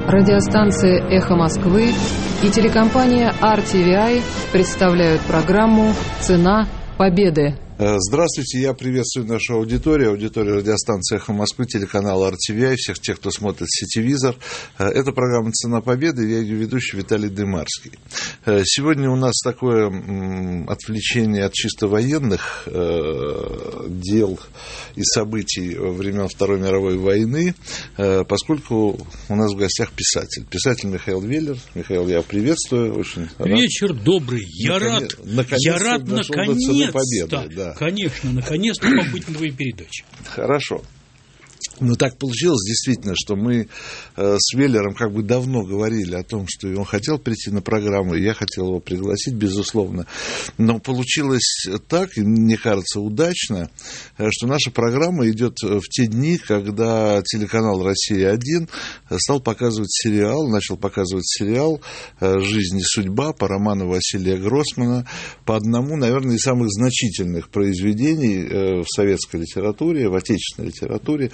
Радиостанция «Эхо Москвы» и телекомпания RTVI представляют программу «Цена победы». Здравствуйте, я приветствую нашу аудиторию радиостанции «Эхо Москвы», телеканала RTVI, всех тех, кто смотрит сетевизор. Это программа «Цена победы», я ее ведущий Виталий Дымарский. Сегодня у нас такое отвлечение от чисто военных дел и событий времен Второй мировой войны, поскольку у нас в гостях писатель Михаил Веллер. Михаил, я приветствую, очень рад. Вечер добрый, я рад наконец-то. Да. Конечно, наконец-то побыть на твоей передаче. Хорошо. Но так получилось, действительно, что мы с Веллером как бы давно говорили о том, что он хотел прийти на программу, и я хотел его пригласить, безусловно. Но получилось так, и мне кажется, удачно, что наша программа идет в те дни, когда телеканал «Россия-1» начал показывать сериал «Жизнь и судьба» по роману Василия Гроссмана, по одному, наверное, из самых значительных произведений в советской литературе, в отечественной литературе,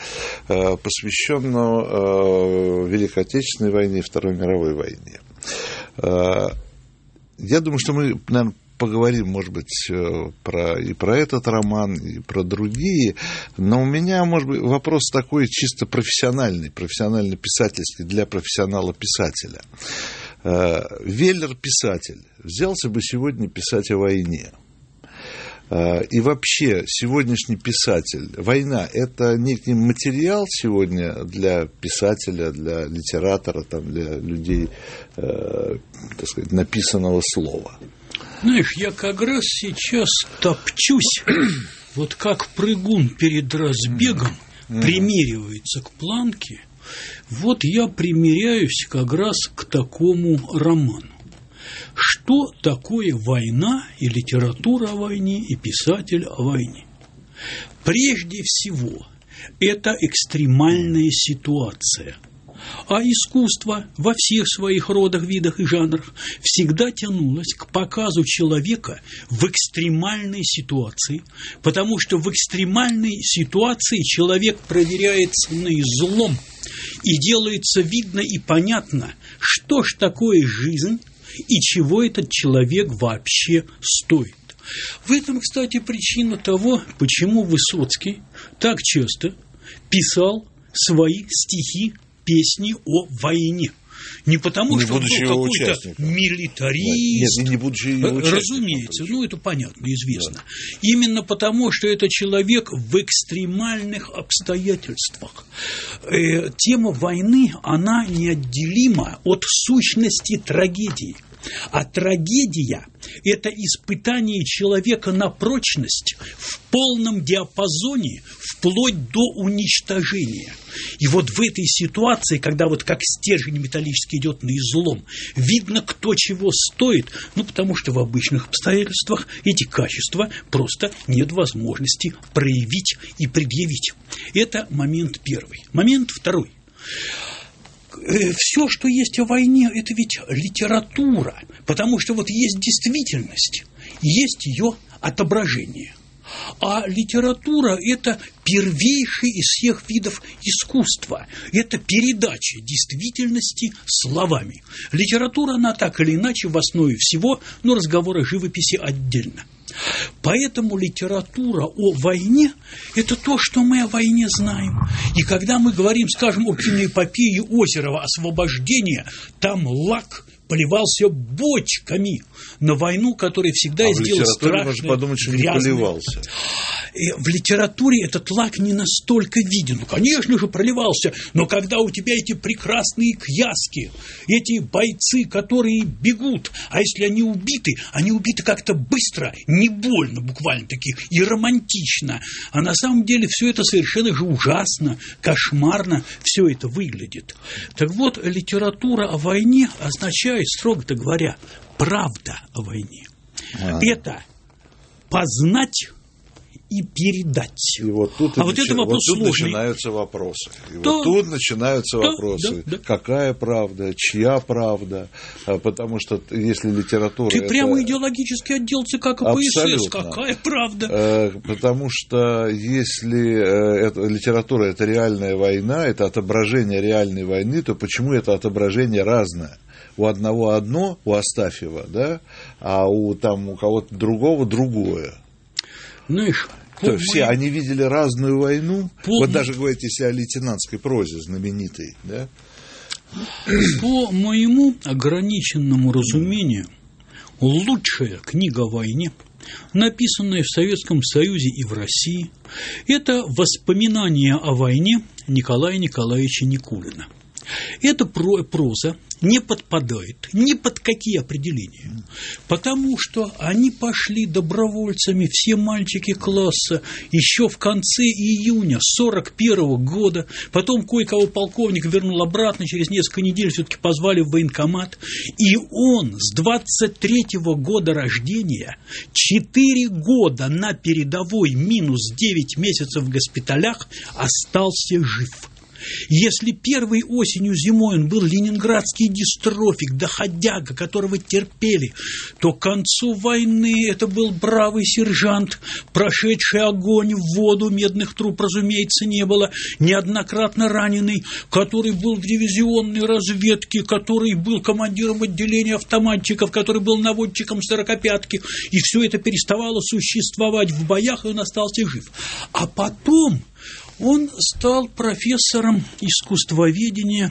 посвященного Великой Отечественной войне и Второй мировой войне. Я думаю, что мы, наверное, поговорим, может быть, про этот роман, и про другие, но у меня, может быть, вопрос такой чисто профессионально-писательский, для профессионала-писателя. Веллер писатель, взялся бы сегодня писать о войне. И вообще, сегодняшний писатель, война – это некий материал сегодня для писателя, для литератора, там, для людей, так сказать, написанного слова? Знаешь, я как раз сейчас топчусь, вот как прыгун перед разбегом примеривается к планке, вот я примеряюсь как раз к такому роману. Что такое война и литература о войне, и писатель о войне? Прежде всего, это экстремальная ситуация. А искусство во всех своих родах, видах и жанрах всегда тянулось к показу человека в экстремальной ситуации, потому что в экстремальной ситуации человек проверяется на излом, и делается видно и понятно, что ж такое жизнь, и чего этот человек вообще стоит. В этом, кстати, причина того, почему Высоцкий так часто писал свои стихи, песни о войне. Не потому, что он был какой-то милитарист, нет, не будучи его участником, разумеется, это понятно, известно. Да. Именно потому, что это человек в экстремальных обстоятельствах. Тема войны, она неотделима от сущности трагедии. А трагедия – это испытание человека на прочность в полном диапазоне, вплоть до уничтожения. И вот в этой ситуации, когда вот как стержень металлический идет на излом, видно, кто чего стоит, потому что в обычных обстоятельствах эти качества просто нет возможности проявить и предъявить. Это момент первый. Момент второй. Все, что есть о войне, это ведь литература, потому что вот есть действительность, есть ее отображение. А литература – это первейший из всех видов искусства. Это передача действительности словами. Литература, она так или иначе в основе всего, но разговор о живописи отдельно. Поэтому литература о войне – это то, что мы о войне знаем. И когда мы говорим, скажем, о киноэпопее Озерова «Освобождение», там лак поливался бочками на войну, которая всегда сделала страшно. Можно подумать, что не поливался. В литературе этот лак не настолько виден. Конечно же, проливался, но когда у тебя эти прекрасные кьяски, эти бойцы, которые бегут, а если они убиты как-то быстро, не больно буквально-таки, и романтично. А на самом деле все это совершенно же ужасно, кошмарно все это выглядит. Так вот, литература о войне означает, строго говоря, правда о войне. Это познать и передать. И вот тут, это вопрос сложный. Начинаются вопросы. Тут начинаются вопросы. Да. Какая правда, чья правда? Потому что если литература... Ты прямо идеологический отдел ЦК КПСС. Какая правда? Потому что если литература – это реальная война, это отображение реальной войны, то почему это отображение разное? У одного одно, у Астафьева, да, а у кого-то другого другое. Знаешь, то все они видели разную войну. Вот даже говорите, если о лейтенантской прозе знаменитой, да? По моему ограниченному разумению, лучшая книга о войне, написанная в Советском Союзе и в России, это «Воспоминания о войне» Николая Николаевича Никулина. Эта проза не подпадает ни под какие определения, потому что они пошли добровольцами, все мальчики класса, еще в конце июня 1941 года, потом кое-кого полковник вернул обратно, через несколько недель все-таки позвали в военкомат, и он с 23-го года рождения 4 года на передовой минус 9 месяцев в госпиталях остался жив. Если первой осенью-зимой он был ленинградский дистрофик, доходяга, которого терпели, то к концу войны это был бравый сержант, прошедший огонь в воду, медных труб, разумеется, не было, неоднократно раненый, который был в дивизионной разведке, который был командиром отделения автоматчиков, который был наводчиком сорокопятки, и все это переставало существовать в боях, и он остался жив. А потом он стал профессором искусствоведения,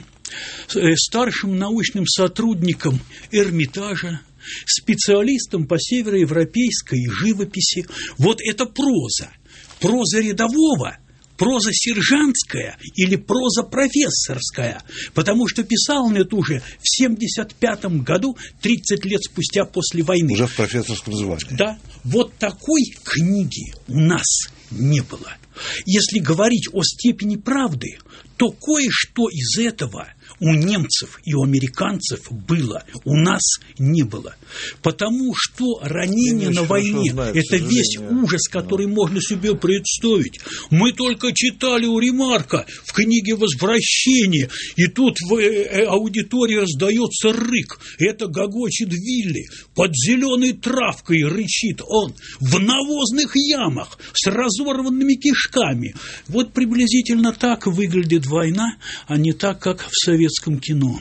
старшим научным сотрудником Эрмитажа, специалистом по североевропейской живописи. Вот это проза. Проза рядового, проза сержантская или проза профессорская, потому что писал он это уже в 1975 году, 30 лет спустя после войны. Уже в профессорском звании. Да, вот такой книги у нас не было. Если говорить о степени правды, то кое-что из этого у немцев и у американцев было, у нас не было. Потому что ранение на войне – это весь ужас, который можно себе представить. Мы только читали у Ремарка в книге «Возвращение», и тут в аудитории раздается рык. Это гогочет Вилли, под зеленой травкой рычит он, в навозных ямах с разорванными кишками. Вот приблизительно так выглядит война, а не так, как в советском кино.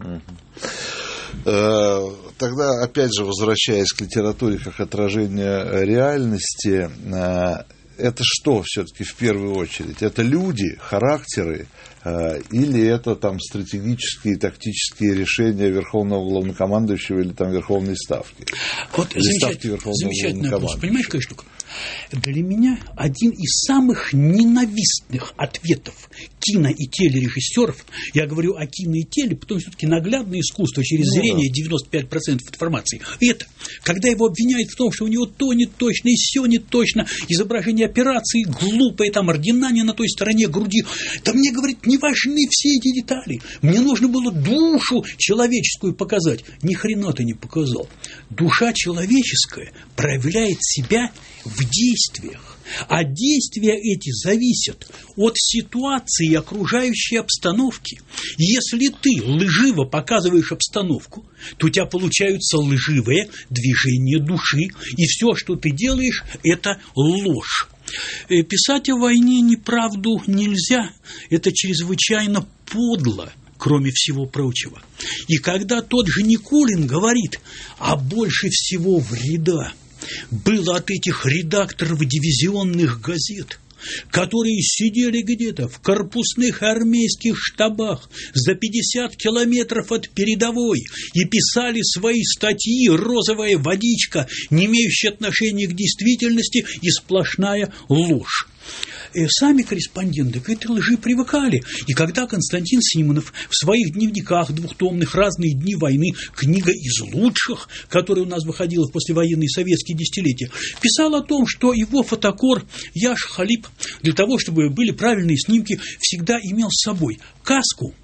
Тогда, опять же, возвращаясь к литературе как отражение реальности, это что все-таки в первую очередь? Это люди, характеры, или это там стратегические, тактические решения Верховного Главнокомандующего или там Верховной Ставки? Вот замечательный вопрос. Понимаешь, какая штука? Для меня один из самых ненавистных ответов кино- и телережиссеров, я говорю о кино и теле, потому что все-таки наглядное искусство через зрение 95% информации, это когда его обвиняют в том, что у него то не точно и все не точно, изображение операции глупое, там ордена не на той стороне груди. Да мне, говорит, не важны все эти детали. Мне нужно было душу человеческую показать. Ни хрена ты не показал. Душа человеческая проявляет себя в действиях. А действия эти зависят от ситуации и окружающей обстановки. Если ты лживо показываешь обстановку, то у тебя получаются лживые движения души, и все, что ты делаешь, это ложь. Писать о войне неправду нельзя, это чрезвычайно подло, кроме всего прочего. И когда тот же Никулин говорит, а больше всего вреда было от этих редакторов дивизионных газет, которые сидели где-то в корпусных армейских штабах за 50 километров от передовой и писали свои статьи «Розовая водичка», не имеющие отношения к действительности, и сплошная ложь. Сами корреспонденты к этой лжи привыкали. И когда Константин Симонов в своих дневниках двухтомных «Разные дни войны», книга из лучших, которая у нас выходила в послевоенные советские десятилетия, писал о том, что его фотокор Яш Халип для того, чтобы были правильные снимки, всегда имел с собой каску,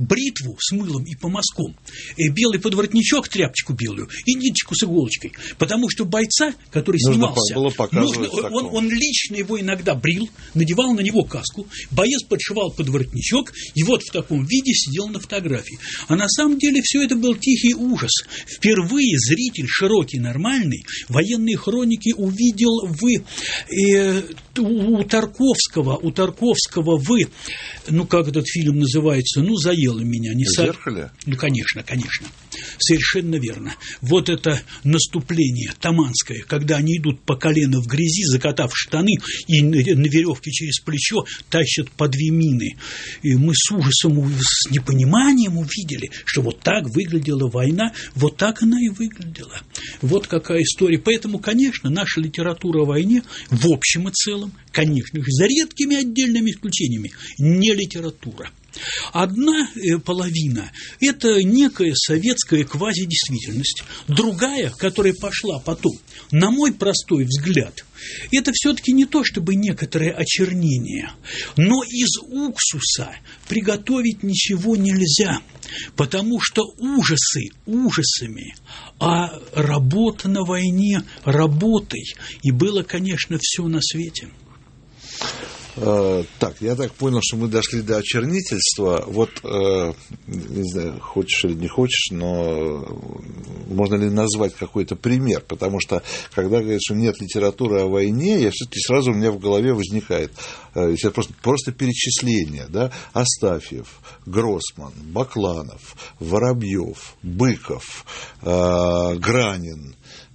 бритву с мылом и по мазкам, белый подворотничок, тряпочку белую и ниточку с иголочкой, потому что бойца, который снимался, он лично его иногда брил, надевал на него каску, боец подшивал подворотничок и вот в таком виде сидел на фотографии. А на самом деле все это был тихий ужас. Впервые зритель широкий, нормальный, военные хроники увидел у Тарковского как этот фильм называется, заело меня. В «Зеркале»? Конечно. Совершенно верно. Вот это наступление таманское, когда они идут по колено в грязи, закатав штаны, и на веревке через плечо тащат по 2 мины. И мы с ужасом, с непониманием увидели, что вот так выглядела война, вот так она и выглядела. Вот какая история. Поэтому, конечно, наша литература о войне в общем и целом, конечно же, за редкими отдельными исключениями, не литература. Одна половина – это некая советская квазидействительность, другая, которая пошла потом, на мой простой взгляд, это все-таки не то чтобы некоторое очернение, но из уксуса приготовить ничего нельзя, потому что ужасы ужасами, а работа на войне работой, и было, конечно, все на свете. Так, я так понял, что мы дошли до очернительства. Вот, не знаю, хочешь или не хочешь, но можно ли назвать какой-то пример? Потому что, когда говорят, что нет литературы о войне, я все-таки сразу у меня в голове возникает просто перечисление, да? Астафьев, Гроссман, Бакланов, Воробьев, Быков, Гранин.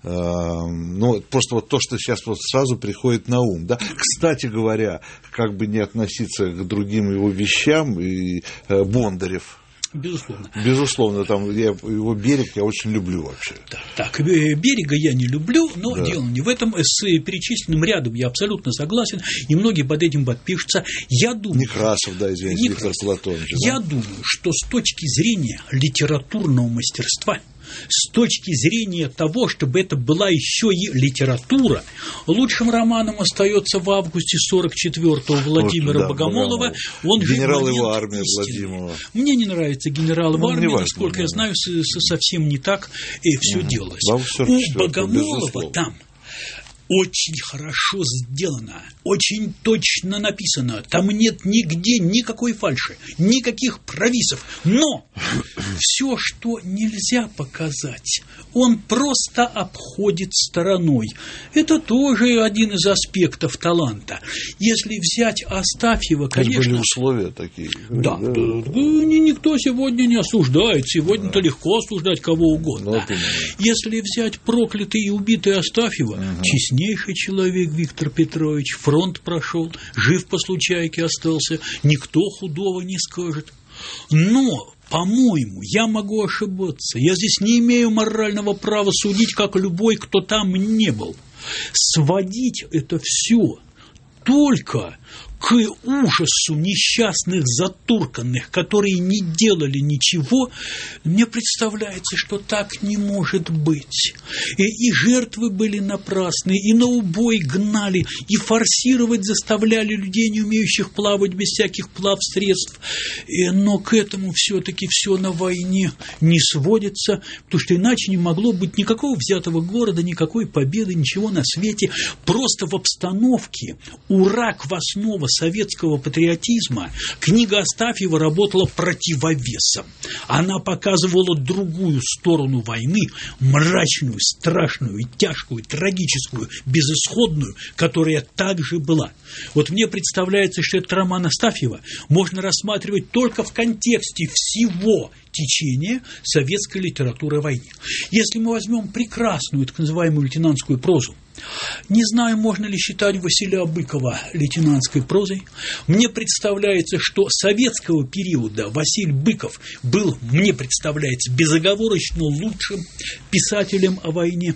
Просто вот то, что сейчас вот сразу приходит на ум. Да? Кстати говоря, как бы не относиться к другим его вещам, и Бондарев. Безусловно, там его «Берег» я очень люблю вообще. Так, «Берега» я не люблю, но дело не в этом. С перечисленным рядом я абсолютно согласен, и многие под этим подпишутся. Я думаю, Некрасов, извините, Виктор Платонович. Я думаю, что с точки зрения литературного мастерства, с точки зрения того, чтобы это была еще и литература, лучшим романом остается в августе 44-го Владимира Богомолова. Он генерал его армии Владимирова. Мне не нравится генерал его армии, насколько я знаю, совсем не так все делалось. У Богомолова там очень хорошо сделано, очень точно написано, там нет нигде никакой фальши, никаких провисов, но все, что нельзя показать, он просто обходит стороной. Это тоже один из аспектов таланта. Если взять Астафьева, конечно... были условия такие. Да. Никто сегодня не осуждает, сегодня-то легко осуждать кого угодно. Если взять проклятый и убитый Астафьева, честнейший человек Виктор Петрович, фронт прошел, жив по случайке остался, никто худого не скажет. Но, по-моему, я могу ошибаться, я здесь не имею морального права судить, как любой, кто там не был. Сводить это все только к ужасу несчастных затурканных, которые не делали ничего, мне представляется, что так не может быть. И жертвы были напрасны, и на убой гнали, и форсировать заставляли людей, не умеющих плавать без всяких плавсредств. Но к этому все-таки все на войне не сводится, потому что иначе не могло быть никакого взятого города, никакой победы, ничего на свете. Просто в обстановке ура квасного советского патриотизма книга Астафьева работала противовесом. Она показывала другую сторону войны, мрачную, страшную, тяжкую, трагическую, безысходную, которая также была. Вот мне представляется, что этот роман Астафьева можно рассматривать только в контексте всего течения советской литературы о войне. Если мы возьмем прекрасную, так называемую лейтенантскую прозу, не знаю, можно ли считать Василия Быкова лейтенантской прозой. Мне представляется, что советского периода Василий Быков был, мне представляется, безоговорочно лучшим писателем о войне.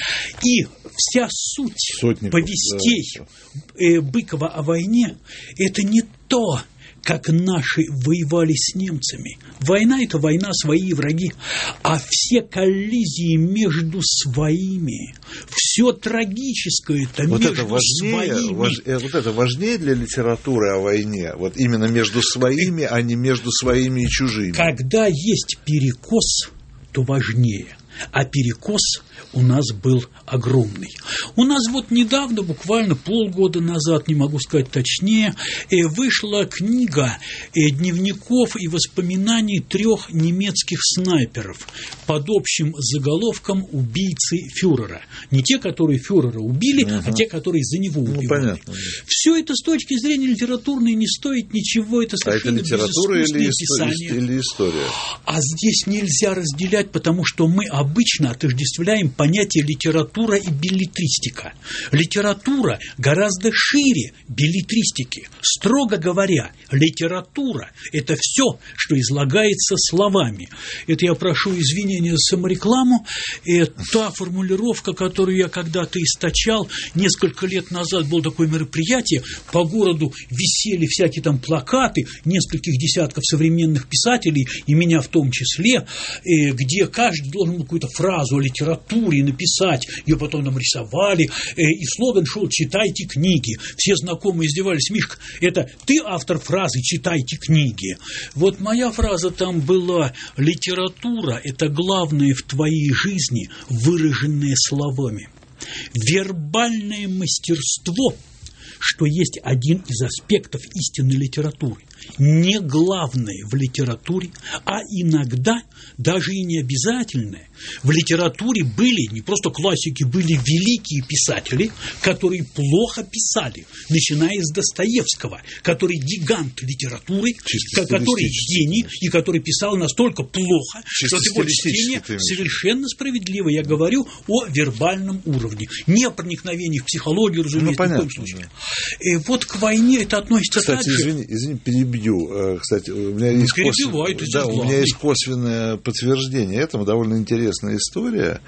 И вся суть повестей Быкова о войне – это не то, как наши воевали с немцами. Война – это война, свои враги. А все коллизии между своими, все трагическое – это вот между это важнее, своими. Вот это важнее для литературы о войне, вот именно между своими, а не между своими и чужими. Когда есть перекос, то важнее. А перекос у нас был огромный. У нас вот недавно, буквально полгода назад, не могу сказать точнее, вышла книга дневников и воспоминаний 3 немецких снайперов под общим заголовком «Убийцы фюрера». Не те, которые фюрера убили, а те, которые за него убивали. Все это с точки зрения литературной не стоит ничего, это совершенно безыскусное писание. Или история? А здесь нельзя разделять, потому что мы обычно отождествляем понятие литература и беллетристика. Литература гораздо шире беллетристики. Строго говоря, литература – это все, что излагается словами. Это я прошу извинения за саморекламу. Та формулировка, которую я когда-то источал, несколько лет назад было такое мероприятие, по городу висели всякие там плакаты нескольких десятков современных писателей, и меня в том числе, где каждый должен был какую-то фразу о литературе написать, ее потом нам рисовали, и слоган шел «Читайте книги». Все знакомые издевались: Мишка, это ты автор фразы «Читайте книги». Вот моя фраза там была: литература – это главное в твоей жизни, выраженное словами. Вербальное мастерство, что есть один из аспектов истинной литературы, не главное в литературе, а иногда даже и не обязательное. В литературе были не просто классики, были великие писатели, которые плохо писали, начиная с Достоевского, который гигант литературы, который гений и который писал настолько плохо, что его чтение совершенно справедливо. Я говорю о вербальном уровне, не о проникновении в психологию, разумеется, в коем случае. Вот к войне это относится также. Кстати, извини, перебью. Кстати, у меня есть косвенное подтверждение этому, довольно интересная история.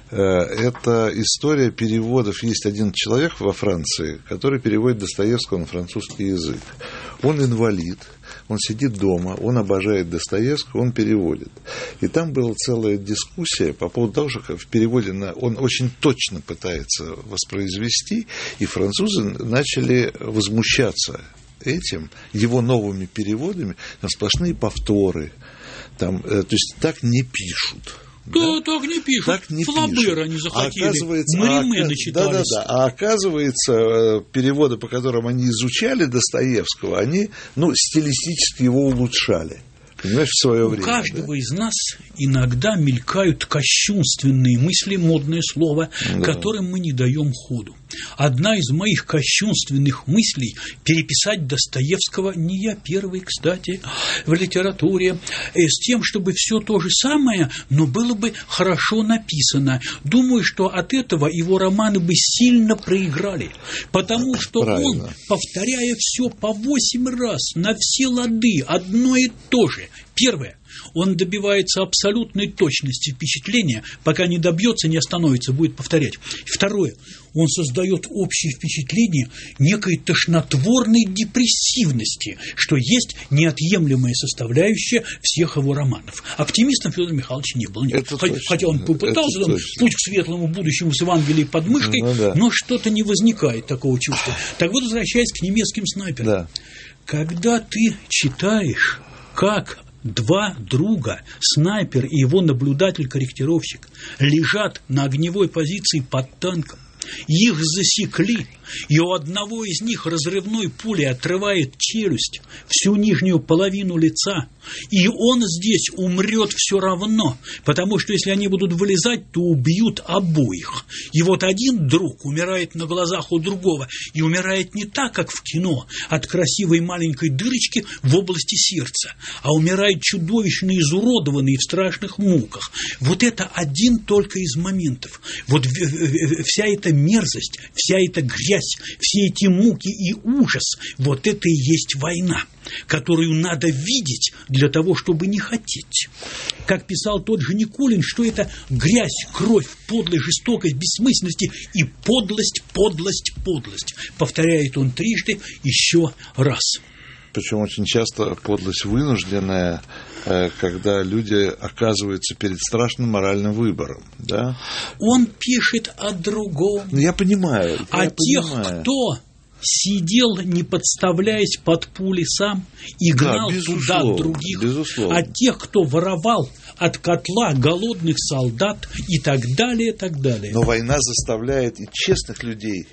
Это история переводов. Есть один человек во Франции, который переводит Достоевского на французский язык. Он инвалид, он сидит дома, он обожает Достоевского, он переводит. И там была целая дискуссия по поводу того, что в переводе он очень точно пытается воспроизвести, и французы начали возмущаться этим, его новыми переводами, там сплошные повторы, там, то есть так не пишут. Да, так не пишут. Так не Флабера они захотели, Мариме начитались. А оказывается, переводы, по которым они изучали Достоевского, они, стилистически его улучшали. Понимаешь, в свое время. У каждого из нас иногда мелькают кощунственные мысли, модное слово, которым мы не даем ходу. Одна из моих кощунственных мыслей – переписать Достоевского, не я первый, кстати, в литературе, с тем, чтобы все то же самое, но было бы хорошо написано. Думаю, что от этого его романы бы сильно проиграли, потому что он, повторяя все по 8 раз, на все лады, одно и то же. Первое. Он добивается абсолютной точности впечатления, пока не добьется, не остановится, будет повторять. Второе. Он создает общее впечатление некой тошнотворной депрессивности, что есть неотъемлемая составляющая всех его романов. Оптимистом Федор Михайлович не был. Хотя он попытался, путь к светлому будущему с Евангелием под мышкой, но что-то не возникает такого чувства. Так вот, возвращаясь к немецким снайперам. Да. Когда ты читаешь, как два друга, снайпер и его наблюдатель-корректировщик, лежат на огневой позиции под танком, их засекли, и у одного из них разрывной пулей отрывает челюсть, всю нижнюю половину лица, и он здесь умрет все равно, потому что если они будут вылезать, то убьют обоих. И вот один друг умирает на глазах у другого, и умирает не так, как в кино, от красивой маленькой дырочки в области сердца, а умирает чудовищно изуродованный в страшных муках. Вот это один только из моментов. Вот вся эта мерзость, вся эта грязь, все эти муки и ужас, вот это и есть война, которую надо видеть для того, чтобы не хотеть. Как писал тот же Никулин, что это грязь, кровь, подлость, жестокость, бессмысленность и подлость, подлость, подлость. Повторяет он трижды еще раз. Причем очень часто подлость вынужденная, когда люди оказываются перед страшным моральным выбором. Да? Он пишет о другом. Я понимаю. Тех, кто сидел, не подставляясь под пули сам, и гнал туда других. Безусловно. О тех, кто воровал от котла голодных солдат и так далее, и так далее. Но война заставляет и честных людей,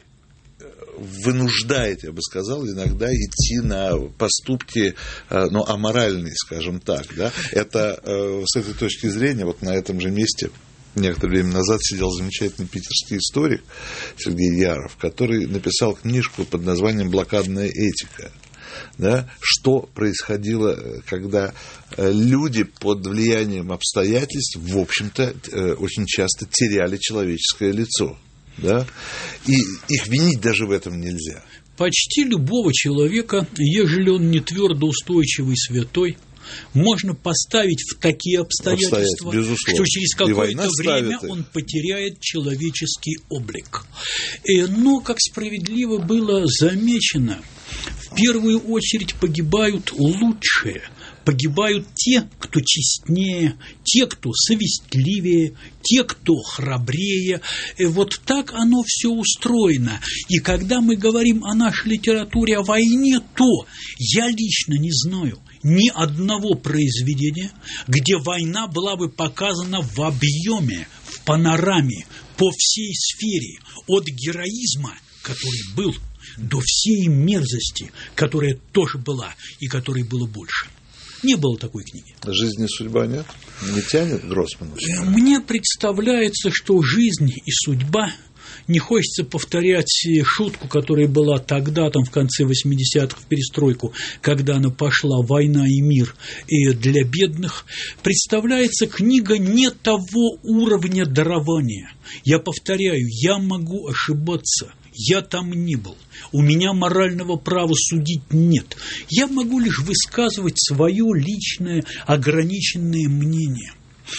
вынуждает, я бы сказал, иногда идти на поступки, аморальные, скажем так. Да? Это с этой точки зрения, вот на этом же месте некоторое время назад сидел замечательный питерский историк Сергей Яров, который написал книжку под названием «Блокадная этика». Да, что происходило, когда люди под влиянием обстоятельств, в общем-то, очень часто теряли человеческое лицо. Да? И их винить даже в этом нельзя. Почти любого человека, ежели он не твердо устойчивый святой, можно поставить в такие обстоятельства, что через какое-то время он потеряет человеческий облик. Но, как справедливо было замечено, в первую очередь погибают лучшие. Погибают те, кто честнее, те, кто совестливее, те, кто храбрее. Вот так оно все устроено. И когда мы говорим о нашей литературе о войне, то я лично не знаю ни одного произведения, где война была бы показана в объеме, в панораме, по всей сфере, от героизма, который был, до всей мерзости, которая тоже была и которой было больше. Не было такой книги. «Жизнь и судьба» нет? Не тянет Гроссмана? Мне представляется, что «Жизнь и судьба», не хочется повторять шутку, которая была тогда, там, в конце 80-х, в перестройку, когда она пошла «Война и мир» и для бедных, представляется книга не того уровня дарования. Я повторяю, я могу ошибаться. Я там не был. У меня морального права судить нет. Я могу лишь высказывать свое личное ограниченное мнение.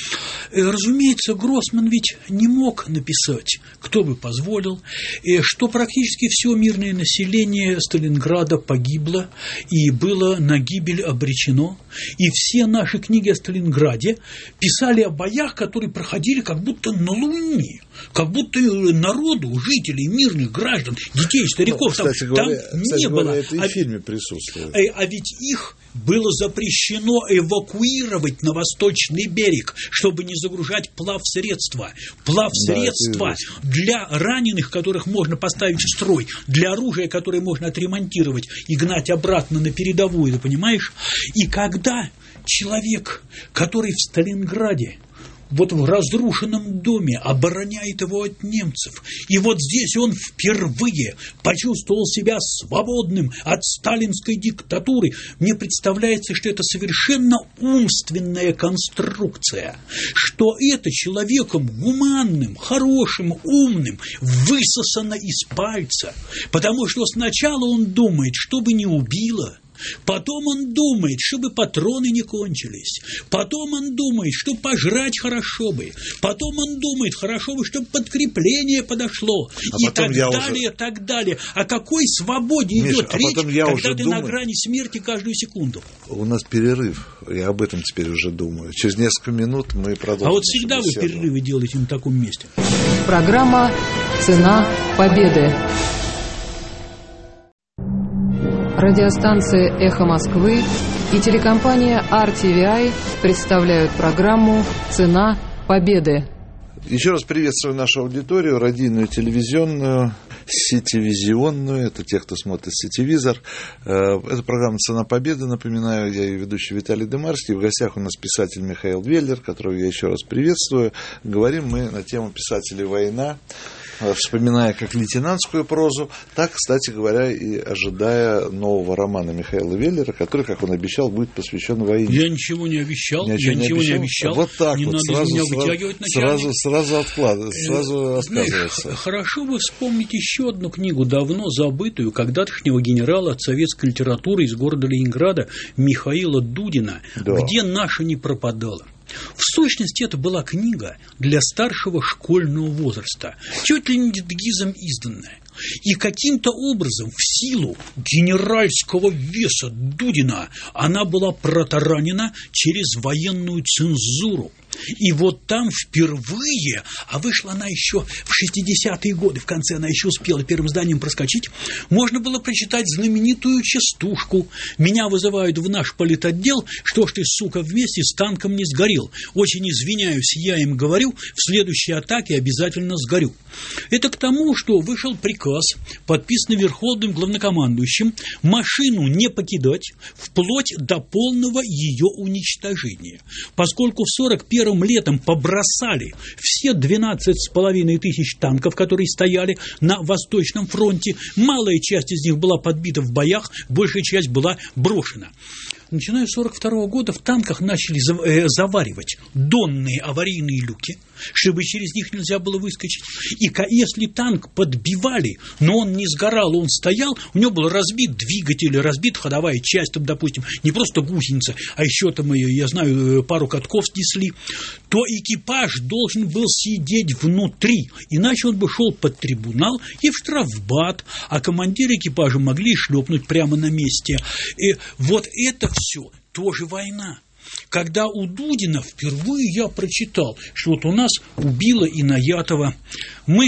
Разумеется, Гроссман ведь не мог написать, кто бы позволил, что практически все мирное население Сталинграда погибло и было на гибель обречено, и все наши книги о Сталинграде писали о боях, которые проходили как будто на Луне, как будто народу, жителей, мирных граждан, детей, стариков там не было. Это и в фильме присутствует. А ведь их было запрещено эвакуировать на восточный берег, чтобы не загружать плавсредства. Плавсредства для раненых, которых можно поставить в строй, для оружия, которое можно отремонтировать и гнать обратно на передовую, ты понимаешь? И когда человек, который в Сталинграде, вот в разрушенном доме, обороняет его от немцев. И вот здесь он впервые почувствовал себя свободным от сталинской диктатуры. Мне представляется, что это совершенно умственная конструкция, что это человеком гуманным, хорошим, умным высосано из пальца, потому что сначала он думает, чтобы не убило. Потом он думает, чтобы патроны не кончились. Потом он думает, что пожрать хорошо бы. Потом он думает, хорошо бы, чтобы подкрепление подошло. И так далее, так далее. О какой свободе идет речь, когда ты на грани смерти каждую секунду? У нас перерыв. Я об этом теперь уже думаю. Через несколько минут мы продолжим. А вот всегда вы перерывы делаете на таком месте. Программа «Цена победы». Радиостанция «Эхо Москвы» и телекомпания RTVI представляют программу «Цена победы». Еще раз приветствую нашу аудиторию, радийную, телевизионную, сетевизионную. Это те, кто смотрит сетевизор. Это программа «Цена победы», напоминаю. Я ее ведущий Виталий Демарский. В гостях у нас писатель Михаил Веллер, которого я еще раз приветствую. Говорим мы на тему писателей «Война», вспоминая как лейтенантскую прозу, так, кстати говоря, и ожидая нового романа Михаила Веллера, который, как он обещал, будет посвящен войне. Я ничего не обещал. Не обещал. Вот так не вот, надо меня вытягивать, начальник. Сразу отказывается. Знаешь, хорошо бы вспомнить еще одну книгу, давно забытую, когда-тошнего генерала от советской литературы из города Ленинграда Михаила Дудина, «Где наша не пропадала». В сущности, это была книга для старшего школьного возраста, чуть ли не дедгизом изданная. И каким-то образом в силу генеральского веса Дудина она была протаранена через военную цензуру. И вот там впервые, а вышла она еще в 60-е годы, в конце она еще успела первым изданием проскочить, можно было прочитать знаменитую частушку: «Меня вызывают в наш политотдел, что ж ты, сука, вместе с танком не сгорел. Очень извиняюсь, я им говорю, в следующей атаке обязательно сгорю». Это к тому, что вышел приказ, подписанный Верховным главнокомандующим, машину не покидать вплоть до полного ее уничтожения. Поскольку в 41-м летом побросали все 12,5 тысяч танков, которые стояли на Восточном фронте, малая часть из них была подбита в боях, большая часть была брошена. Начиная с 1942 года в танках начали заваривать донные аварийные люки, чтобы через них нельзя было выскочить. И если танк подбивали, но он не сгорал, он стоял, у него был разбит двигатель, разбит ходовая часть, там, допустим, не просто гусеница, а еще там, я знаю, пару катков снесли, то экипаж должен был сидеть внутри, иначе он бы шел под трибунал и в штрафбат, а командиры экипажа могли шлепнуть прямо на месте. И вот это все тоже война. Когда у Дудина впервые я прочитал, что вот у нас убило Инаятова, мы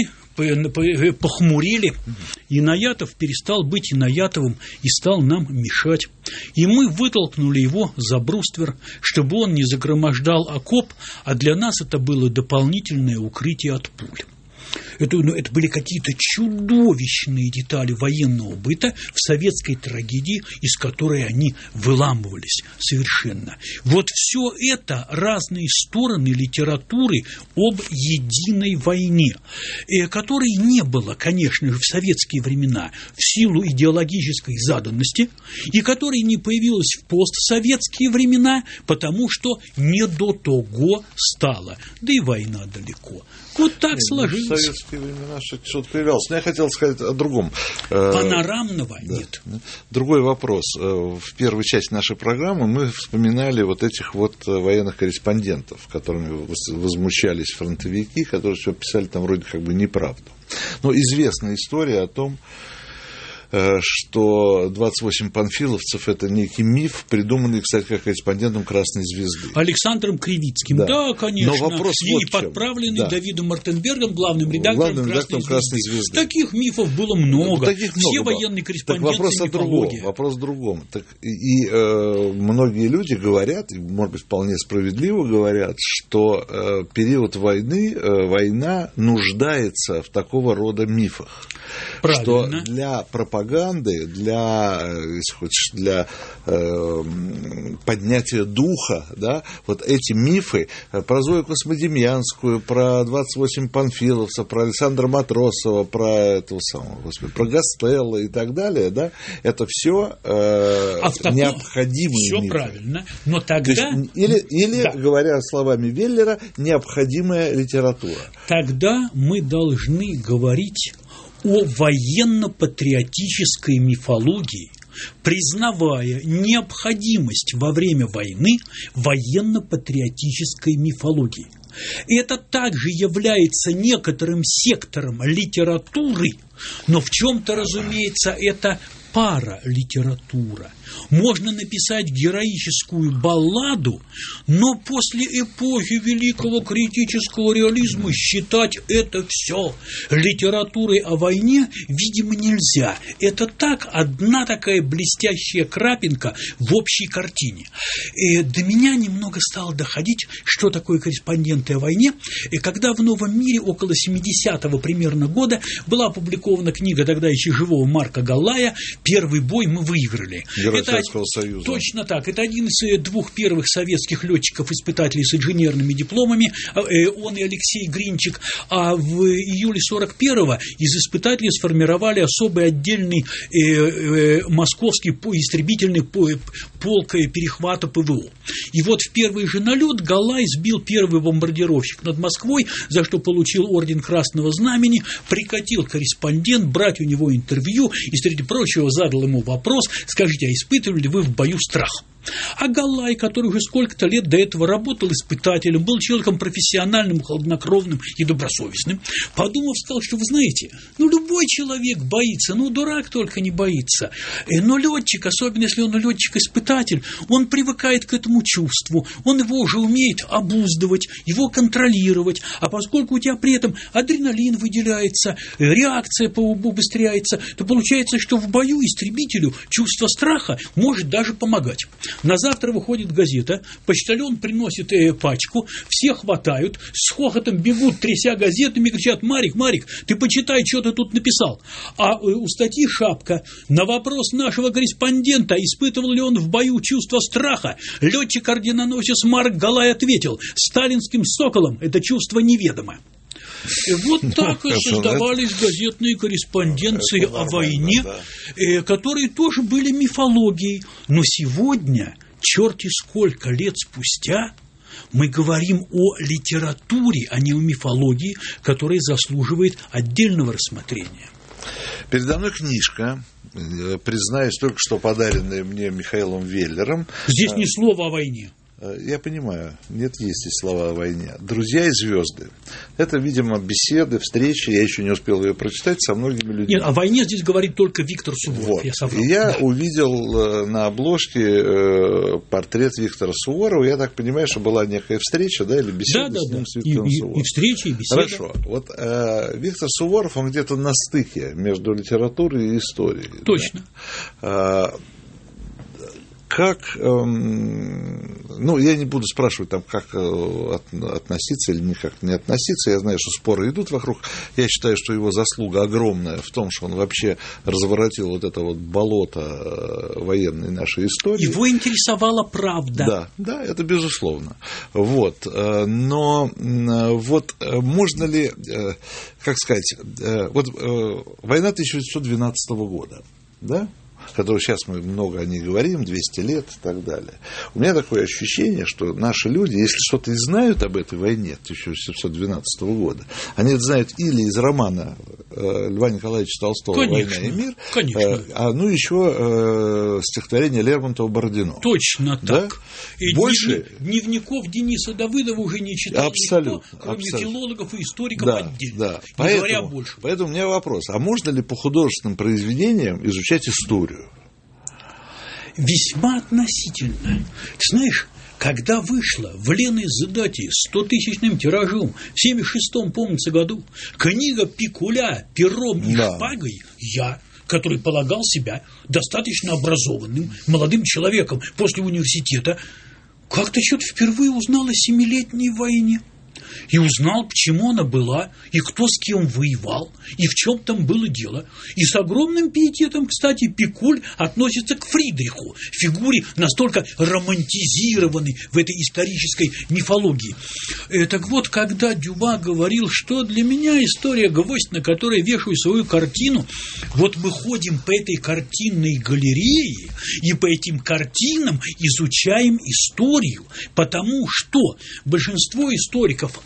похмурели, Инаятов перестал быть Инаятовым и стал нам мешать. И мы вытолкнули его за бруствер, чтобы он не загромождал окоп, а для нас это было дополнительное укрытие от пуль. Это были какие-то чудовищные детали военного быта в советской трагедии, из которой они выламывались совершенно. Вот все это разные стороны литературы об единой войне, которой не было, конечно же, в советские времена в силу идеологической заданности, и которой не появилась в постсоветские времена, потому что не до того стало, да и война далеко. Вот так сложилось. В советские времена что-то появлялось. Но я хотел сказать о другом. Панорамного нет. Другой вопрос. В первой части нашей программы мы вспоминали вот этих вот военных корреспондентов, которыми возмущались фронтовики, которые все писали там вроде как бы неправду. Но известная история о том, что 28 панфиловцев – это некий миф, придуманный, кстати, как корреспондентом «Красной звезды». Александром Кривицким, да, конечно. Но вопрос и подправленный Давидом Мартенбергом, главным редактором «Красной звезды». Таких мифов было много. Все военные корреспонденты мифология. Вопрос в другом. И многие люди говорят, и, может быть, вполне справедливо говорят, что период войны, война нуждается в такого рода мифах. Правильно. Что для пропаганды, если хочешь, для поднятия духа, да, вот эти мифы про Зою Космодемьянскую, про 28 панфиловцев, про Александра Матросова, про этого самого, господи, про Гастелло и так далее, да, это все необходимые все мифы. Правильно, но тогда... Или да. Говоря словами Веллера, необходимая литература. Тогда мы должны говорить о военно-патриотической мифологии, признавая необходимость во время войны военно-патриотической мифологии. Это также является некоторым сектором литературы, но в чем-то, разумеется, это паралитература. Можно написать героическую балладу, но после эпохи великого критического реализма считать это все литературой о войне, видимо, нельзя. Это так, одна такая блестящая крапинка в общей картине. И до меня немного стало доходить, что такое корреспонденты о войне, и когда в «Новом мире» около 70-го примерно года была опубликована книга тогда еще живого Марка Галлая «Первый бой мы выиграли». Советского Союза. Точно так. Это один из двух первых советских летчиков-испытателей с инженерными дипломами, он и Алексей Гринчик. А в июле 41-го из испытателей сформировали особый отдельный московский истребительный полк перехвата ПВО. И вот в первый же налет Галлай сбил первый бомбардировщик над Москвой, за что получил орден Красного Знамени, прикатил корреспондент брать у него интервью и, среди прочего, задал ему вопрос: скажите, а испытывали ли вы в бою страх? А Галай, который уже сколько-то лет до этого работал испытателем, был человеком профессиональным, хладнокровным и добросовестным, подумав, сказал, что, вы знаете, любой человек боится, дурак только не боится. Но летчик, особенно если он летчик-испытатель, он привыкает к этому чувству, он его уже умеет обуздывать, его контролировать, а поскольку у тебя при этом адреналин выделяется, реакция убыстряется, то получается, что в бою истребителю чувство страха может даже помогать. На завтра выходит газета, почтальон приносит пачку, все хватают, с хохотом бегут, тряся газетами, кричат: Марик, ты почитай, что ты тут написал. А у статьи шапка. На вопрос нашего корреспондента, испытывал ли он в бою чувство страха, летчик-орденоносец Марк Галай ответил: сталинским соколом это чувство неведомо. И вот так и создавались газетные корреспонденции о войне, которые тоже были мифологией. Но сегодня, черти сколько лет спустя, мы говорим о литературе, а не о мифологии, которая заслуживает отдельного рассмотрения. Передо мной книжка, признаюсь, только что подаренная мне Михаилом Веллером. Здесь ни слова о войне. Я понимаю, есть здесь слова о войне. «Друзья и звезды». Это, видимо, беседы, встречи. Я еще не успел ее прочитать со многими людьми. Нет, о войне здесь говорит только Виктор Суворов. Вот. Я соврал. И я увидел на обложке портрет Виктора Суворова. Я так понимаю, что была некая встреча, или беседа с ним, с Виктором Суворовым. И встреча, и беседа. Хорошо. Вот Виктор Суворов, он где-то на стыке между литературой и историей. Точно. Да? Как, я не буду спрашивать, как относиться или никак не относиться, я знаю, что споры идут вокруг, я считаю, что его заслуга огромная в том, что он вообще разворотил вот это вот болото военной нашей истории. Его интересовала правда. Да, это безусловно. Вот, но вот можно ли, как сказать, вот война 1912 года, да? Которую сейчас мы много о ней говорим, 200 лет и так далее. У меня такое ощущение, что наши люди, если что-то и знают об этой войне 1712 года, они это знают или из романа Льва Николаевича Толстого «Война и мир», еще стихотворение Лермонтова-Бородино. Точно так. И больше... дневников Дениса Давыдова уже не читал никто, кроме филологов и историков отдельно. Да. Не говоря больше. Поэтому у меня вопрос. А можно ли по художественным произведениям изучать историю? Весьма относительно. Ты знаешь, когда вышла в Леной издате 100-тысячным тиражом в 76-м, помнится, году книга Пикуля «Пером и шпагой», я, который полагал себя достаточно образованным молодым человеком после университета, как-то что-то впервые узнал о Семилетней войне. И узнал, почему она была, и кто с кем воевал, и в чем там было дело. И с огромным пиететом, кстати, Пикуль относится к Фридриху, фигуре настолько романтизированной в этой исторической мифологии. Так вот, когда Дюма говорил, что для меня история — гвоздь, на которой вешаю свою картину, вот мы ходим по этой картинной галерее и по этим картинам изучаем историю, потому что большинство историков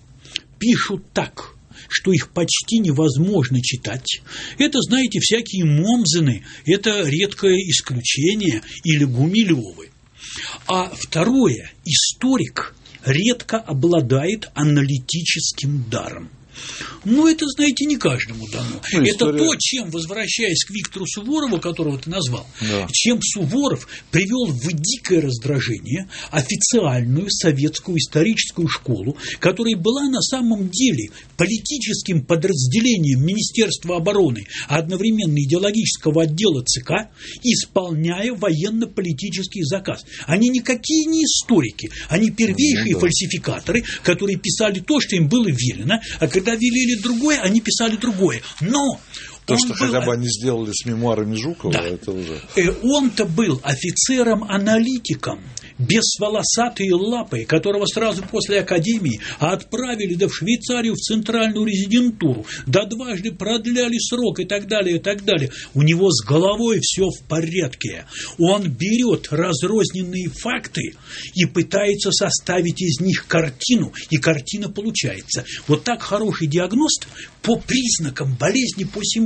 пишут так, что их почти невозможно читать. Это, знаете, всякие Момзены, это редкое исключение, или Гумилёвы. А второе, историк редко обладает аналитическим даром. Но это, знаете, не каждому дано. Это то, чем, возвращаясь к Виктору Суворову, которого ты назвал, чем Суворов привел в дикое раздражение официальную советскую историческую школу, которая была на самом деле политическим подразделением Министерства обороны, а одновременно идеологического отдела ЦК, исполняя военно-политический заказ. Они никакие не историки, они первейшие фальсификаторы, которые писали то, что им было велено, а когда велели другое, они писали другое. Но то, что хотя бы они сделали с мемуарами Жукова, это уже... Он-то был офицером-аналитиком, без волосатой лапы, которого сразу после академии отправили в Швейцарию в центральную резидентуру, дважды продляли срок и так далее, и так далее. У него с головой все в порядке. Он берет разрозненные факты и пытается составить из них картину, и картина получается. Вот так хороший диагност по признакам болезни, по симптомам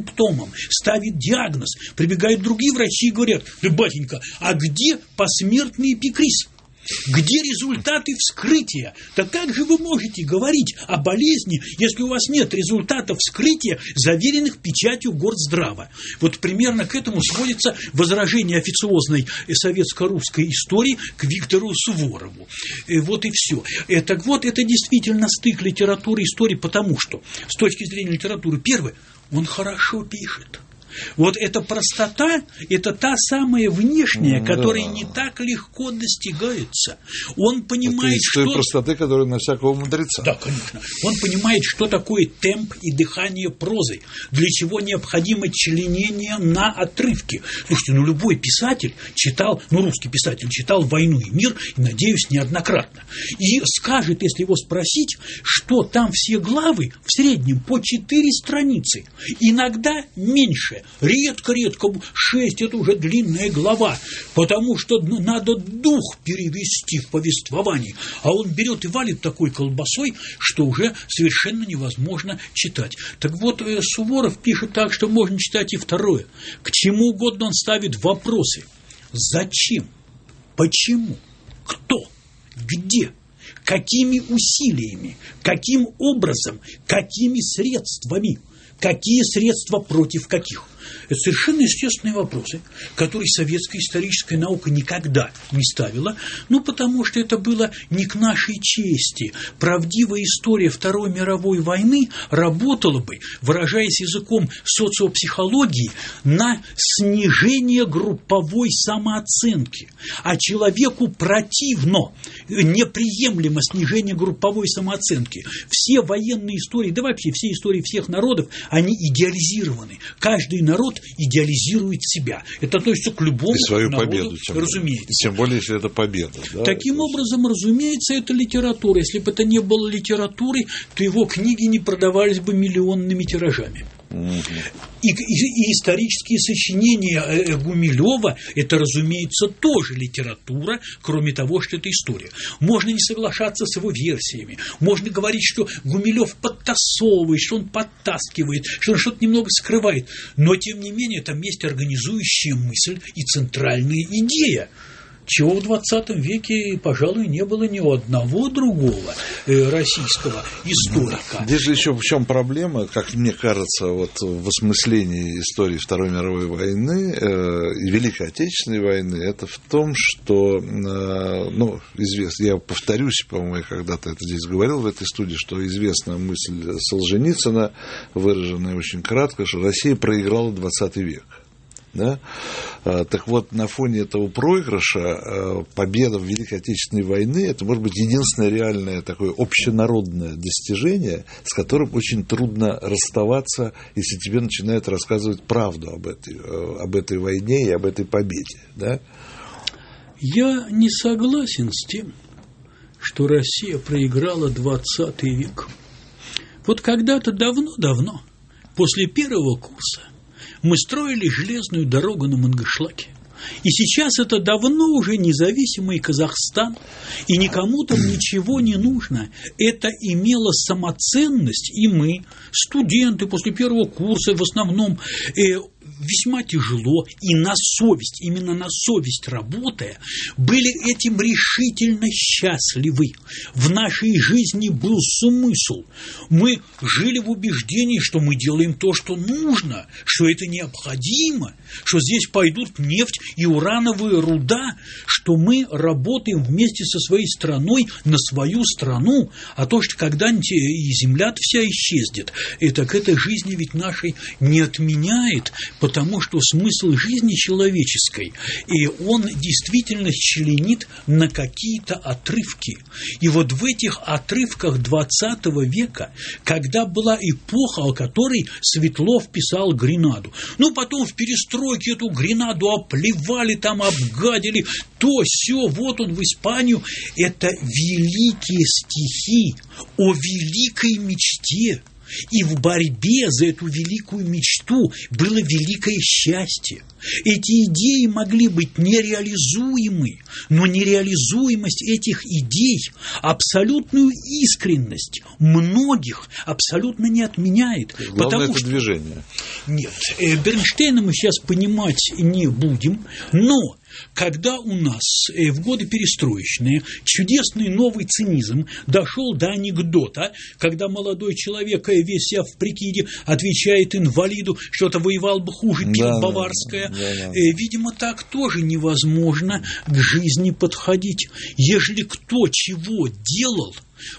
симптомам, ставит диагноз, прибегают другие врачи и говорят: да, батенька, а где посмертный эпикриз? Где результаты вскрытия? Так как же вы можете говорить о болезни, если у вас нет результатов вскрытия, заверенных печатью Горздрава? Вот примерно к этому сводится возражение официозной советско-русской истории к Виктору Суворову. Вот и все. Так вот, это действительно стык литературы и истории, потому что, с точки зрения литературы, первое, он хорошо пишет. Вот эта простота – это та самая внешняя, которая не так легко достигается. Он понимает, это из той простоты, которая на всякого мудреца. Да, конечно. Он понимает, что такое темп и дыхание прозы, для чего необходимо членение на отрывки. Слушайте, любой писатель читал, русский писатель читал «Войну и мир», и, надеюсь, неоднократно. И скажет, если его спросить, что там все главы в среднем по 4 страницы, иногда меньше. Редко-редко 6 – это уже длинная глава, потому что надо дух перевести в повествовании, а он берет и валит такой колбасой, что уже совершенно невозможно читать. Так вот, Суворов пишет так, что можно читать и второе. К чему угодно он ставит вопросы. Зачем? Почему? Кто? Где? Какими усилиями? Каким образом? Какими средствами? Какие средства против каких? Это совершенно естественные вопросы, которые советская историческая наука никогда не ставила, потому что это было не к нашей чести. Правдивая история Второй мировой войны работала бы, выражаясь языком социопсихологии, на снижение групповой самооценки. А человеку противно, неприемлемо снижение групповой самооценки. Все военные истории, да вообще все истории всех народов, они идеализированы. Каждый народ идеализирует себя. Это относится к любому свою народу, победу, разумеется. Тем более, если это победа. Да? Таким образом, разумеется, это литература. Если бы это не было литературой, то его книги не продавались бы миллионными тиражами. И исторические сочинения Гумилёва – это, разумеется, тоже литература, кроме того, что это история. Можно не соглашаться с его версиями, можно говорить, что Гумилёв подтасовывает, что он подтаскивает, что он что-то немного скрывает, но, тем не менее, там есть организующая мысль и центральная идея, чего в 20 веке, пожалуй, не было ни у одного другого российского историка. Здесь же еще в чем проблема, как мне кажется, в осмыслении истории Второй мировой войны и Великой Отечественной войны, это в том, что, известно, я повторюсь, по-моему, я когда-то это здесь говорил в этой студии, что известна мысль Солженицына, выраженная очень кратко, что Россия проиграла 20 век. Да? Так вот, на фоне этого проигрыша победа в Великой Отечественной войны – это, может быть, единственное реальное такое общенародное достижение, с которым очень трудно расставаться, если тебе начинают рассказывать правду об этой войне и об этой победе. Да? Я не согласен с тем, что Россия проиграла 20 век. Вот когда-то давно, после первого курса, мы строили железную дорогу на Мангышлаке. И сейчас это давно уже независимый Казахстан, и никому там ничего не нужно. Это имело самоценность, и мы, студенты после первого курса, в основном весьма тяжело и на совесть, именно на совесть работая, были этим решительно счастливы. В нашей жизни был смысл. Мы жили в убеждении, что мы делаем то, что нужно, что это необходимо, что здесь пойдут нефть и урановая руда, что мы работаем вместе со своей страной на свою страну, а то, что когда-нибудь и земля-то вся исчезнет, так это жизни ведь нашей не отменяет, потому что смысл жизни человеческой, и он действительно членит на какие-то отрывки. И вот в этих отрывках 20 века, когда была эпоха, о которой Светлов писал Гренаду, потом в перестройке эту Гренаду оплевали, там обгадили, то, сё, вот он в Испанию, это великие стихи о великой мечте, И в борьбе за эту великую мечту было великое счастье. Эти идеи могли быть нереализуемы, но нереализуемость этих идей абсолютную искренность многих абсолютно не отменяет. Главное, потому это что... движение. Нет, Бернштейна мы сейчас понимать не будем, но когда у нас в годы перестроечные чудесный новый цинизм дошел до анекдота, когда молодой человек, весь себя в прикиде, отвечает инвалиду, что-то воевал бы хуже, пил баварское. Видимо, так тоже невозможно к жизни подходить. Ежели кто чего делал,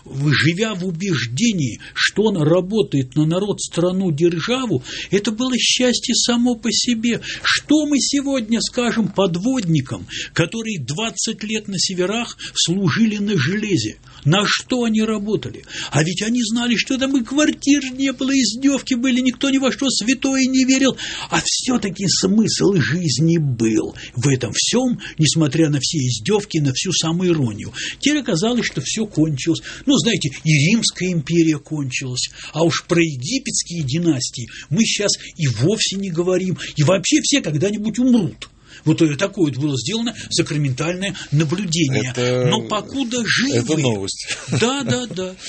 живя в убеждении, что он работает на народ, страну, державу, это было счастье само по себе. Что мы сегодня скажем подводникам, которые 20 лет на северах служили на железе? На что они работали? А ведь они знали, что там и квартир не было, издевки были, никто ни во что святое не верил, а все-таки смысл жизни был в этом всем, несмотря на все издевки, на всю самоиронию. Теперь оказалось, что все кончилось. Ну, знаете, и Римская империя кончилась, а уж про египетские династии мы сейчас и вовсе не говорим, и вообще все когда-нибудь умрут. Вот такое было сделано сакраментальное наблюдение. Но покуда живы... Это новость. Да.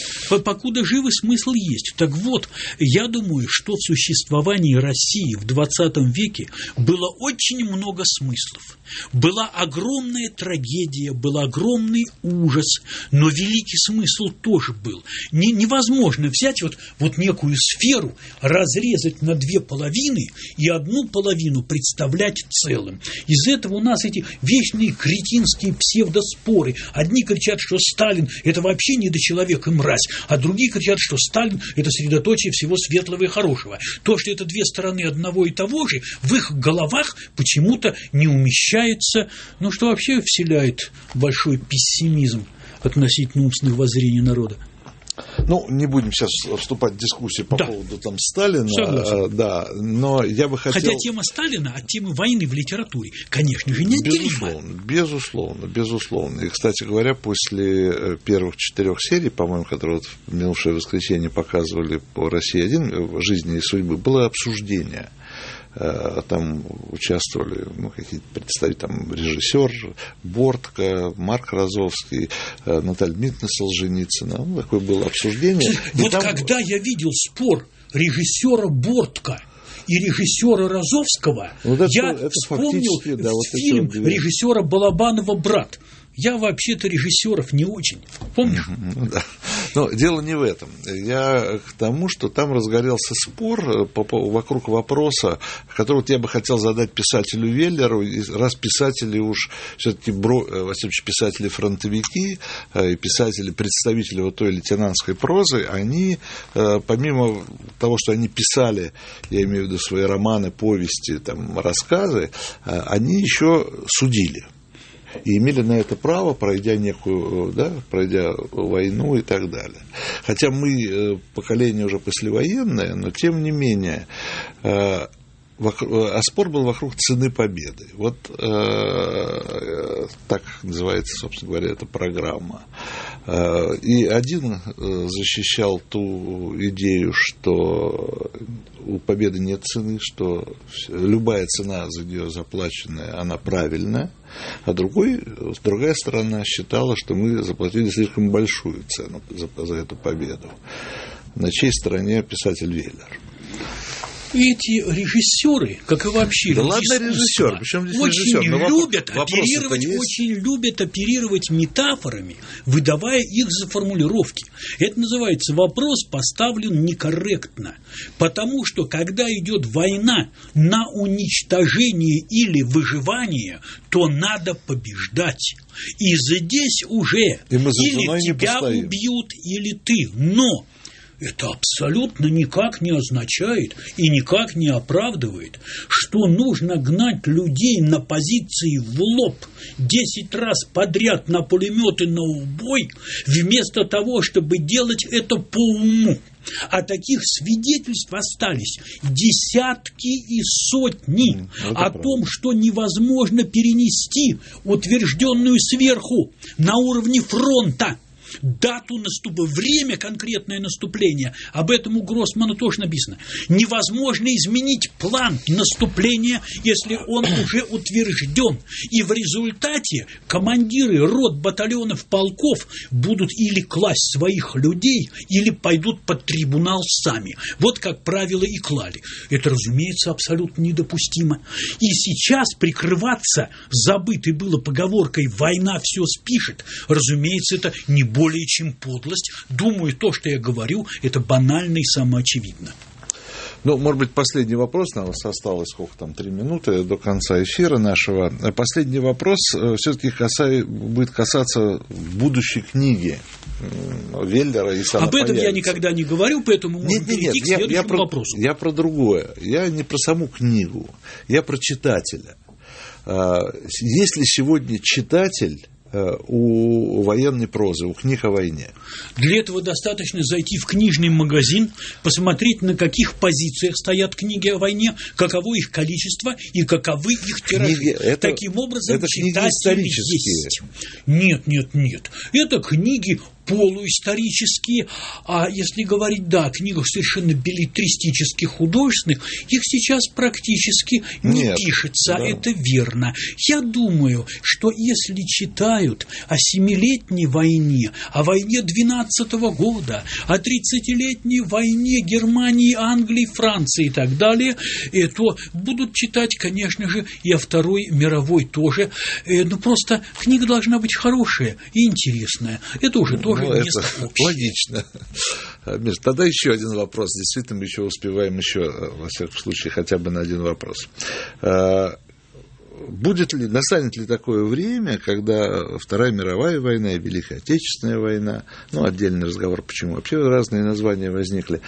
Покуда живы, смысл есть. Так вот, я думаю, что в существовании России в 20 веке было очень много смыслов. Была огромная трагедия, был огромный ужас, но великий смысл тоже был. Невозможно взять вот некую сферу, разрезать на две половины и одну половину представлять целым. Из этого у нас эти вечные кретинские псевдоспоры. Одни кричат, что Сталин – это вообще недочеловек и мразь, а другие кричат, что Сталин – это средоточие всего светлого и хорошего. То, что это две стороны одного и того же, в их головах почему-то не умещается, что вообще вселяет большой пессимизм относительно умственных воззрений народа. Не будем сейчас вступать в дискуссию по поводу Сталина. Согласен. Но я бы хотел... Хотя тема Сталина от темы войны в литературе, конечно же, неотделима. Безусловно. И, кстати говоря, после первых 4 серий, по-моему, которые в минувшее воскресенье показывали по «России-1», «Жизни и судьбы», было обсуждение. Там участвовали какие-то представители, режиссер Бортко, Марк Розовский, Наталья Дмитриевна Солженицына. Такое было обсуждение. Когда я видел спор режиссера Бортко и режиссера Розовского, я вспомнил фильм режиссера Балабанова «Брат». Я вообще-то режиссеров не очень, помнишь? Да. Но дело не в этом. Я к тому, что там разгорелся спор вокруг вопроса, который я бы хотел задать писателю Веллеру, раз писатели уж все-таки, во всяком случае, писатели-фронтовики и писатели-представители той лейтенантской прозы, они, помимо того, что они писали, я имею в виду свои романы, повести, рассказы, они еще судили. И имели на это право, пройдя пройдя войну и так далее. Хотя мы поколение уже послевоенное, но тем не менее, а спор был вокруг цены победы. Так называется, собственно говоря, эта программа. И один защищал ту идею, что у победы нет цены, что любая цена за нее заплаченная, она правильная, а другая сторона считала, что мы заплатили слишком большую цену за эту победу. На чьей стороне писатель Веллер? Эти режиссеры, как и вообще люди режиссер, очень любят оперировать метафорами, выдавая их за формулировки. Это называется вопрос поставлен некорректно, потому что когда идет война на уничтожение или выживание, то надо побеждать. И здесь уже или тебя убьют, или ты, но это абсолютно никак не означает и никак не оправдывает, что нужно гнать людей на позиции в лоб 10 раз подряд на пулеметы на убой, вместо того, чтобы делать это по уму. А таких свидетельств остались десятки и сотни о том, что невозможно перенести утвержденную сверху на уровне фронта дату наступления, время конкретное наступления. Об этом у Гроссмана тоже написано. Невозможно изменить план наступления, если он уже утвержден. И в результате командиры рот, батальонов, полков будут или класть своих людей, или пойдут под трибунал сами. Вот как правило и клали. Это, разумеется, абсолютно недопустимо. И сейчас прикрываться забытой было поговоркой «война все спишет», разумеется, это не более чем подлость. Думаю, то, что я говорю, это банально и самоочевидно. Ну, может быть, последний вопрос, нам осталось сколько там, 3 минуты до конца эфира нашего. Последний вопрос все-таки будет касаться будущей книги Веллера и Об этом я никогда не говорю, поэтому можем перейти к следующему вопросу. Я про другое. Я не про саму книгу, я про читателя. Есть ли сегодня читатель у военной прозы, у книг о войне? Для этого достаточно зайти в книжный магазин, посмотреть, на каких позициях стоят книги о войне, каково их количество и каковы их тиражи. Таким образом, это читатели есть. Нет. Это книги полуисторические, а если говорить, о книгах совершенно беллетристических, художественных, их сейчас практически не пишется, это верно. Я думаю, что если читают о 7-летней войне, о войне 12-го года, о 30-летней войне Германии, Англии, Франции и так далее, то будут читать, конечно же, и о Второй мировой тоже. Но просто книга должна быть хорошая и интересная. Это уже тоже место общее. Логично. Миш, тогда еще один вопрос. Действительно, мы еще успеваем во всяком случае, хотя бы на один вопрос. Настанет ли такое время, когда Вторая мировая война и Великая Отечественная война, отдельный разговор, почему вообще разные названия возникли,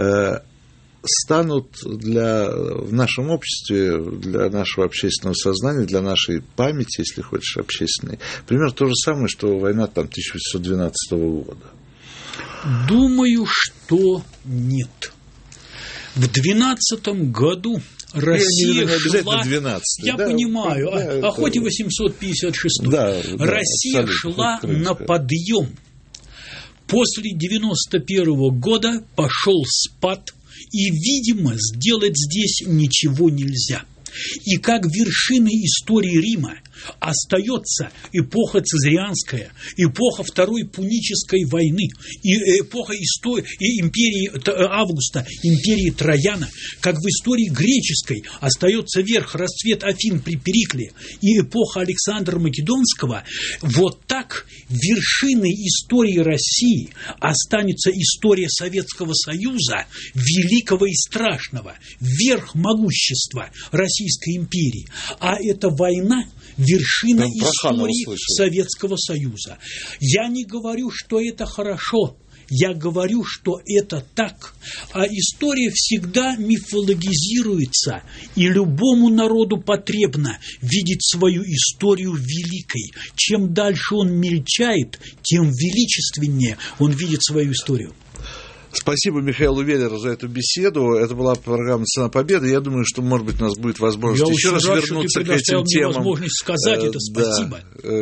станут в нашем обществе, для нашего общественного сознания, для нашей памяти, если хочешь, общественной, примерно то же самое, что война 1812 года? Думаю, что нет. В 12 году Россия шла, понимаю, хоть и 856, Россия шла на подъем. После 91 года пошел спад, и, видимо, сделать здесь ничего нельзя. И как вершиной истории Рима остается эпоха Цезарианская, эпоха Второй Пунической войны, и эпоха империи Августа, империи Трояна, как в истории греческой остается верх, расцвет Афин при Перикле и эпоха Александра Македонского, вот так вершиной истории России останется история Советского Союза, великого и страшного, верх могущества Российской империи. А эта война – вершина истории Советского Союза. Я не говорю, что это хорошо. Я говорю, что это так. А история всегда мифологизируется, и любому народу потребно видеть свою историю великой. Чем дальше он мельчает, тем величественнее он видит свою историю. Спасибо Михаилу Веллеру за эту беседу. Это была программа «Цена победы». Я думаю, что, может быть, у нас будет возможность еще раз вернуться к этим темам. Возможность сказать это. Спасибо.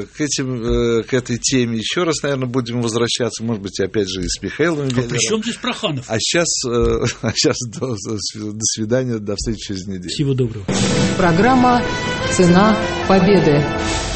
К этой теме еще раз, наверное, будем возвращаться. Может быть, опять же, и с Михаилом Веллером. При чем здесь Проханов? А сейчас до свидания, до встречи через неделю. Всего доброго. Программа «Цена победы».